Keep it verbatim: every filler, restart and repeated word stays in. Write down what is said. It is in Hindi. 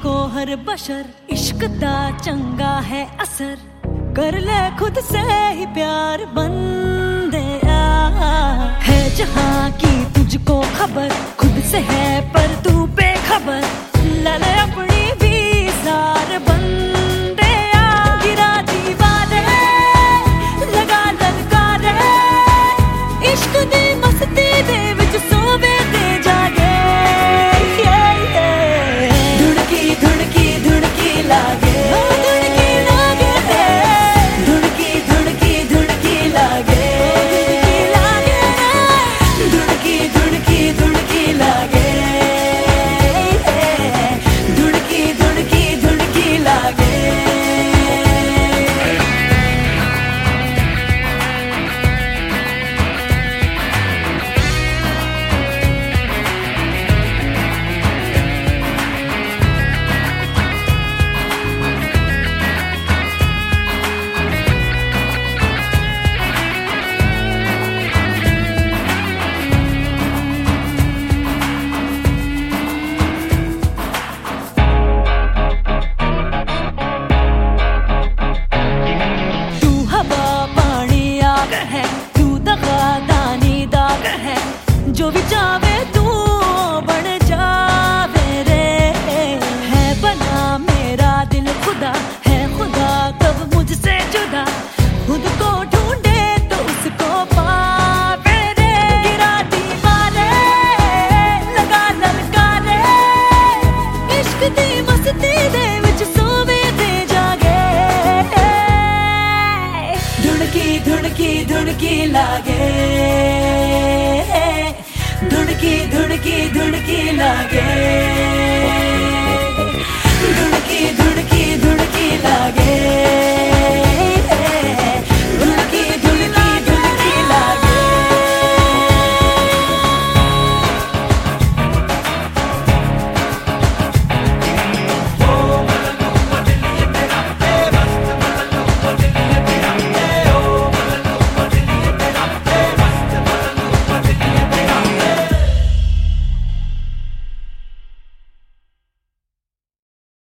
को हर बशर इश्क दा चंगा है असर, कर ले खुद से ही प्यार बंदे है जहां की तुझको खबर, खुद से है पर तू बेखबर, ले ले अपनी भी सार बंदे गिरा दीवारे लगा ललकारे, इश्क दी मस्ती दे विच सोवे ते जागे, धुड़की धुड़की धुड़की लागे, धुड़की लागे, धुड़की धुड़की धुड़की लागे, धुड़की धुड़की धुड़की लागे, धुड़की धुड़की धुड़की लागे। जो भी चावे तू बन जावे रे, है बना मेरा दिल खुदा, है खुदा कब मुझसे जुदा, खुद को ढूंढे तो उसको पावे रे, गिरा दीवारे लगा ललकारे, इश्क दी मस्ती दे विच सोवे ते जागे, धुड़की धुड़की धुड़की लागे, धुड़की धुड़की धुड़की लागे।